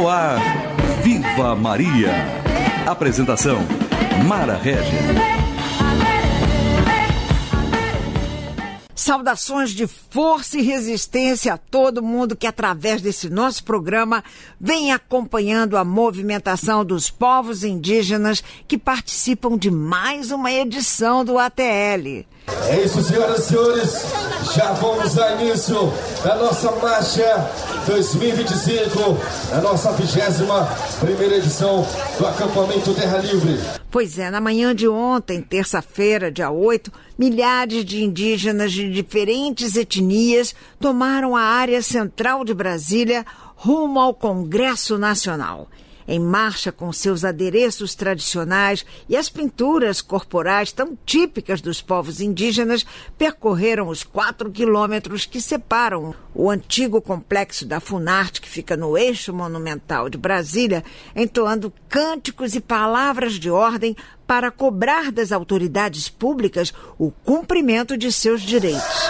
No ar, Viva Maria. Apresentação, Mara Régia. Saudações de força e resistência a todo mundo que, através desse nosso programa, vem acompanhando a movimentação dos povos indígenas que participam de mais uma edição do ATL. É isso, senhoras e senhores, já vamos ao início da nossa marcha 2025, a nossa 21ª edição do acampamento Terra Livre. Pois é, na manhã de ontem, terça-feira, dia 8, milhares de indígenas de diferentes etnias tomaram a área central de Brasília rumo ao Congresso Nacional. Em marcha com seus adereços tradicionais e as pinturas corporais tão típicas dos povos indígenas, percorreram os 4 quilômetros que separam o antigo complexo da Funarte, que fica no eixo monumental de Brasília, entoando cânticos e palavras de ordem para cobrar das autoridades públicas o cumprimento de seus direitos.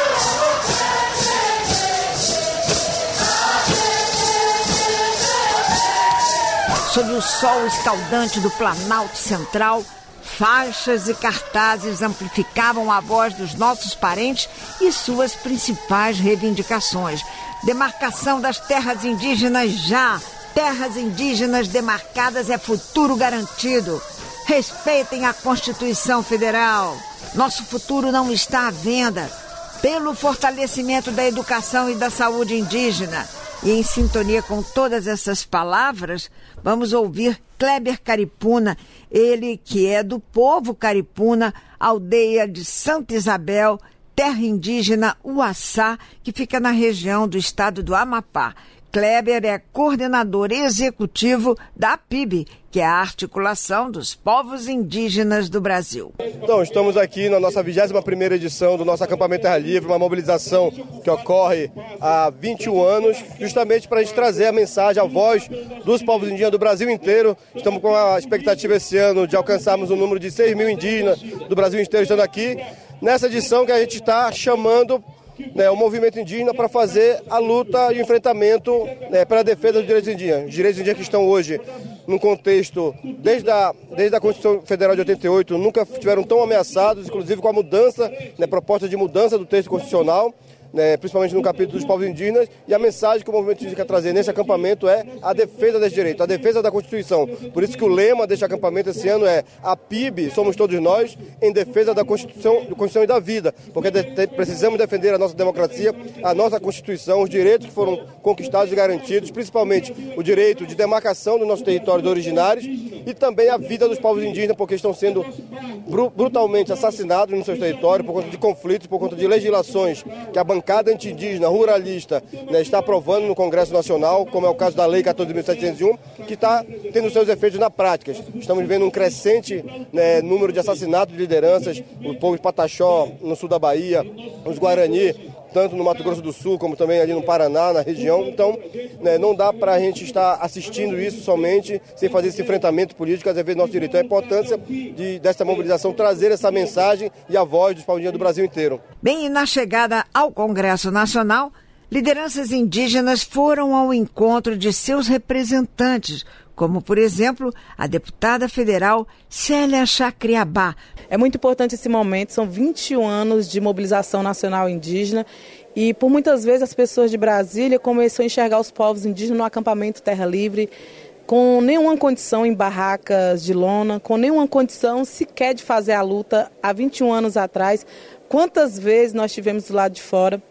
Sob o sol escaldante do Planalto Central, faixas e cartazes amplificavam a voz dos nossos parentes e suas principais reivindicações. Demarcação das terras indígenas já! Terras indígenas demarcadas é futuro garantido. Respeitem a Constituição Federal. Nosso futuro não está à venda. Pelo fortalecimento da educação e da saúde indígena. E em sintonia com todas essas palavras, vamos ouvir Kleber Caripuna, ele que é do povo Caripuna, aldeia de Santa Isabel, terra indígena Uaçá, que fica na região do estado do Amapá. Kleber é coordenador executivo da PIB, que é a Articulação dos Povos Indígenas do Brasil. Então, estamos aqui na nossa 21ª edição do nosso acampamento Terra Livre, uma mobilização que ocorre há 21 anos, justamente para a gente trazer a mensagem, a voz dos povos indígenas do Brasil inteiro. Estamos com a expectativa esse ano de alcançarmos um número de 6 mil indígenas do Brasil inteiro estando aqui, nessa edição que a gente está chamando o movimento indígena para fazer a luta e o enfrentamento pela defesa dos direitos indígenas. Os direitos indígenas que estão hoje num contexto, desde a Constituição Federal de 88, nunca estiveram tão ameaçados, inclusive com a mudança, proposta de mudança do texto constitucional, principalmente no capítulo dos povos indígenas, e a mensagem que o movimento indígena quer trazer nesse acampamento é a defesa desse direito, a defesa da Constituição. Por isso que o lema deste acampamento esse ano é a PIB, somos todos nós, em defesa da Constituição e da vida, porque precisamos defender a nossa democracia, a nossa Constituição, os direitos que foram conquistados e garantidos, principalmente o direito de demarcação dos nossos territórios originários e também a vida dos povos indígenas, porque estão sendo brutalmente assassinados nos seus territórios por conta de conflitos, por conta de legislações que a bancada anti-indígena, ruralista, está aprovando no Congresso Nacional, como é o caso da Lei 14.701, que está tendo seus efeitos na prática. Estamos vendo um crescente número de assassinatos de lideranças, o povo de Pataxó, no sul da Bahia, os Guarani, tanto no Mato Grosso do Sul, como também ali no Paraná, na região. Então, não dá para a gente estar assistindo isso somente, sem fazer esse enfrentamento político, às vezes nosso direito. A importância dessa mobilização trazer essa mensagem e a voz dos povos indígenas do Brasil inteiro. Bem, e na chegada ao Congresso Nacional, lideranças indígenas foram ao encontro de seus representantes, como, por exemplo, a deputada federal Célia Chacriabá. É muito importante esse momento, são 21 anos de mobilização nacional indígena e por muitas vezes as pessoas de Brasília começaram a enxergar os povos indígenas no acampamento Terra Livre com nenhuma condição em barracas de lona, com nenhuma condição sequer de fazer a luta há 21 anos atrás. Quantas vezes nós estivemos do lado de fora?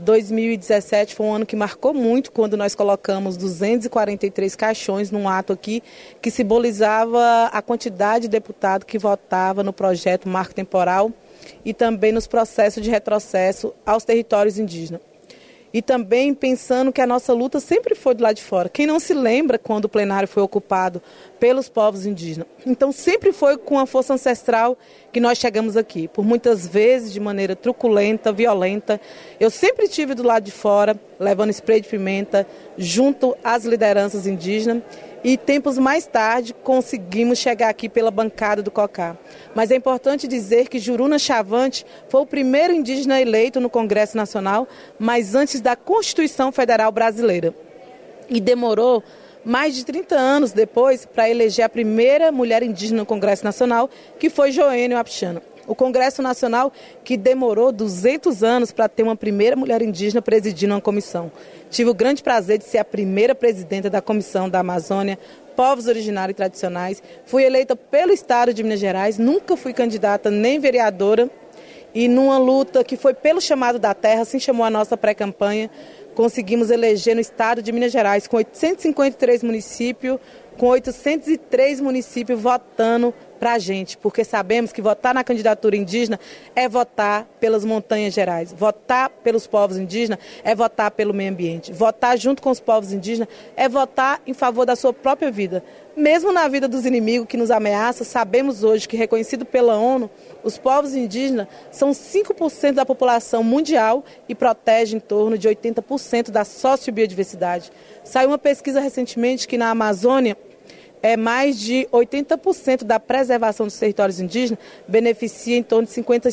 2017 foi um ano que marcou muito quando nós colocamos 243 caixões num ato aqui que simbolizava a quantidade de deputados que votava no projeto Marco Temporal e também nos processos de retrocesso aos territórios indígenas. E também pensando que a nossa luta sempre foi do lado de fora. Quem não se lembra quando o plenário foi ocupado pelos povos indígenas? Então sempre foi com a força ancestral que nós chegamos aqui. Por muitas vezes de maneira truculenta, violenta. Eu sempre estive do lado de fora, levando spray de pimenta, junto às lideranças indígenas. E tempos mais tarde conseguimos chegar aqui pela bancada do COCA. Mas é importante dizer que Juruna Chavante foi o primeiro indígena eleito no Congresso Nacional, mas antes da Constituição Federal Brasileira. E demorou mais de 30 anos depois, para eleger a primeira mulher indígena no Congresso Nacional, que foi Joênia Wapichana. O Congresso Nacional que demorou 200 anos para ter uma primeira mulher indígena presidindo uma comissão. Tive o grande prazer de ser a primeira presidenta da Comissão da Amazônia, Povos Originários e Tradicionais. Fui eleita pelo Estado de Minas Gerais, nunca fui candidata nem vereadora. E numa luta que foi pelo chamado da terra, assim chamou a nossa pré-campanha, conseguimos eleger no Estado de Minas Gerais, com 853 municípios, com 803 municípios votando para a gente, porque sabemos que votar na candidatura indígena é votar pelas montanhas gerais, votar pelos povos indígenas é votar pelo meio ambiente, votar junto com os povos indígenas é votar em favor da sua própria vida. Mesmo na vida dos inimigos que nos ameaçam, sabemos hoje que, reconhecido pela ONU, os povos indígenas são 5% da população mundial e protegem em torno de 80% da sociobiodiversidade. Saiu uma pesquisa recentemente que na Amazônia, mais de 80% da preservação dos territórios indígenas beneficia em torno de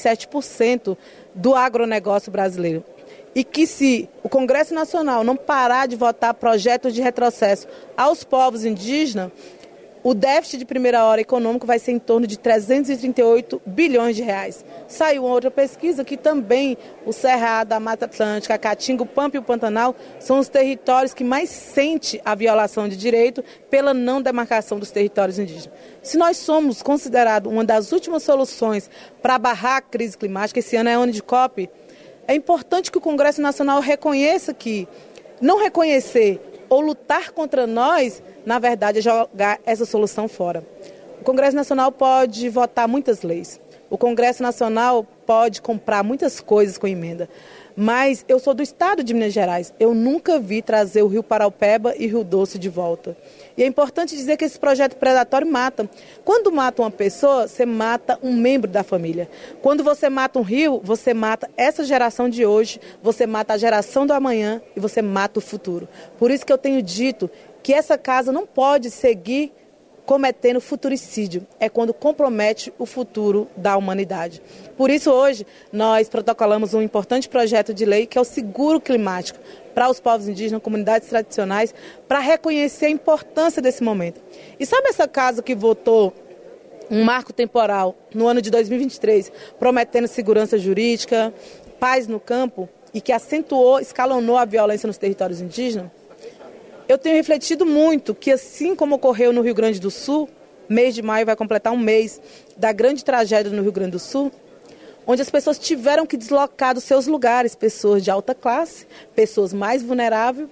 57% do agronegócio brasileiro. E que se o Congresso Nacional não parar de votar projetos de retrocesso aos povos indígenas, o déficit de primeira hora econômico vai ser em torno de 338 bilhões de reais. Saiu uma outra pesquisa que também o Cerrado, a Mata Atlântica, a Caatinga, o Pampa e o Pantanal são os territórios que mais sentem a violação de direito pela não demarcação dos territórios indígenas. Se nós somos considerados uma das últimas soluções para barrar a crise climática, esse ano é ano de COP, é importante que o Congresso Nacional reconheça que não reconhecer ou lutar contra nós, na verdade, é jogar essa solução fora. O Congresso Nacional pode votar muitas leis. O Congresso Nacional pode comprar muitas coisas com emenda. Mas eu sou do Estado de Minas Gerais. Eu nunca vi trazer o Rio Paraupeba e Rio Doce de volta. E é importante dizer que esse projeto predatório mata. Quando mata uma pessoa, você mata um membro da família. Quando você mata um rio, você mata essa geração de hoje, você mata a geração do amanhã e você mata o futuro. Por isso que eu tenho dito que essa casa não pode seguir cometendo futuricídio. É quando compromete o futuro da humanidade. Por isso, hoje, nós protocolamos um importante projeto de lei que é o seguro climático para os povos indígenas, comunidades tradicionais, para reconhecer a importância desse momento. E sabe essa casa que votou um marco temporal no ano de 2023, prometendo segurança jurídica, paz no campo, e que acentuou, escalonou a violência nos territórios indígenas? Eu tenho refletido muito que, assim como ocorreu no Rio Grande do Sul, mês de maio vai completar um mês da grande tragédia no Rio Grande do Sul, onde as pessoas tiveram que deslocar dos seus lugares, pessoas de alta classe, pessoas mais vulneráveis,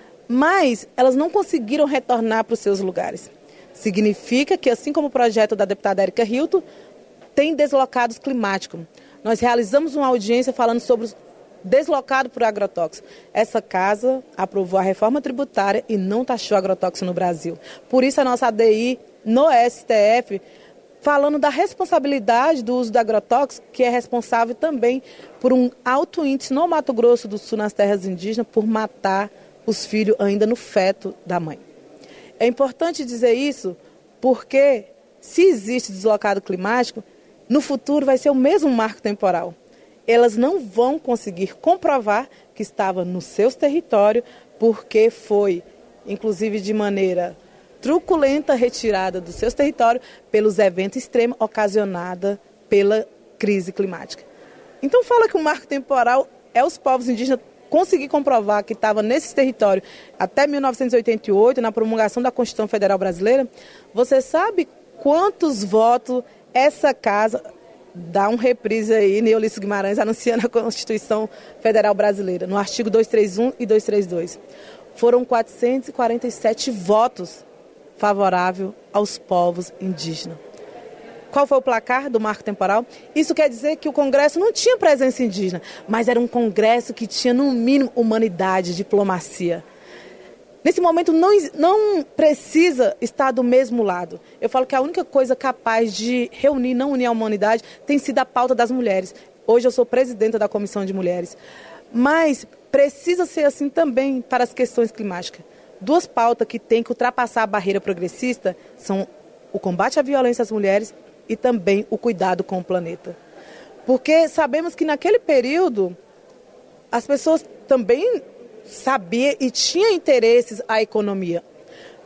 mas elas não conseguiram retornar para os seus lugares. Significa que, assim como o projeto da deputada Érica Hilton, tem deslocados climáticos. Nós realizamos uma audiência falando sobre os deslocado por agrotóxico. Essa casa aprovou a reforma tributária e não taxou agrotóxico no Brasil. Por isso a nossa ADI no STF falando da responsabilidade do uso do agrotóxico, que é responsável também por um alto índice no Mato Grosso do Sul, nas terras indígenas, por matar os filhos ainda no feto da mãe. É importante dizer isso porque, se existe deslocado climático, no futuro vai ser o mesmo marco temporal. Elas não vão conseguir comprovar que estava nos seus territórios, porque foi, inclusive de maneira truculenta, retirada dos seus territórios pelos eventos extremos ocasionados pela crise climática. Então fala que o marco temporal é os povos indígenas conseguir comprovar que estava nesses territórios até 1988, na promulgação da Constituição Federal Brasileira. Você sabe quantos votos essa casa... Dá um reprise aí, Ulisses Guimarães anunciando a Constituição Federal Brasileira, no artigo 231 e 232. Foram 447 votos favoráveis aos povos indígenas. Qual foi o placar do marco temporal? Isso quer dizer que o Congresso não tinha presença indígena, mas era um Congresso que tinha, no mínimo, humanidade, diplomacia. Nesse momento não precisa estar do mesmo lado. Eu falo que a única coisa capaz de reunir, não unir a humanidade, tem sido a pauta das mulheres. Hoje eu sou presidenta da Comissão de Mulheres. Mas precisa ser assim também para as questões climáticas. Duas pautas que têm que ultrapassar a barreira progressista são o combate à violência às mulheres e também o cuidado com o planeta. Porque sabemos que naquele período as pessoas também sabia e tinha interesses à economia.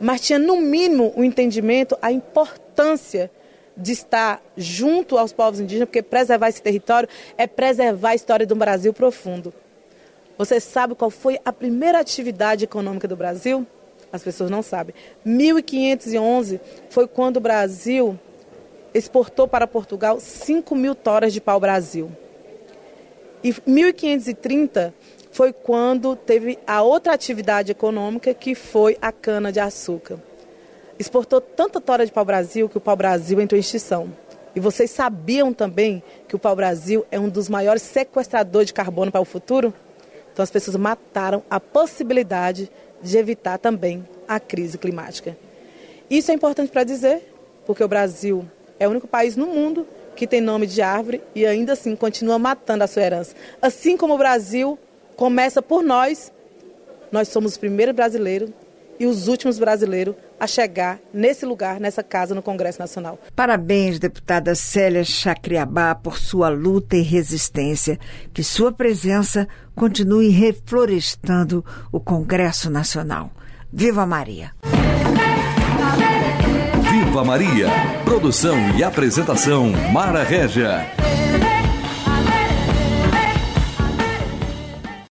mas tinha no mínimo um entendimento, a importância de estar junto aos povos indígenas, porque preservar esse território é preservar a história do Brasil profundo. Você sabe qual foi a primeira atividade econômica do Brasil? As pessoas não sabem. 1511 foi quando o Brasil exportou para Portugal 5.000 toras de pau-brasil. E 1530 foi quando teve a outra atividade econômica, que foi a cana-de-açúcar. Exportou tanta tora de pau-brasil que o pau-brasil entrou em extinção. E vocês sabiam também que o pau-brasil é um dos maiores sequestradores de carbono para o futuro? Então as pessoas mataram a possibilidade de evitar também a crise climática. Isso é importante para dizer, porque o Brasil é o único país no mundo que tem nome de árvore e ainda assim continua matando a sua herança. Assim como o Brasil começa por nós somos os primeiros brasileiros e os últimos brasileiros a chegar nesse lugar, nessa casa, no Congresso Nacional. Parabéns, deputada Célia Chacriabá, por sua luta e resistência. Que sua presença continue reflorestando o Congresso Nacional. Viva Maria! Viva Maria! Produção e apresentação Mara Régia.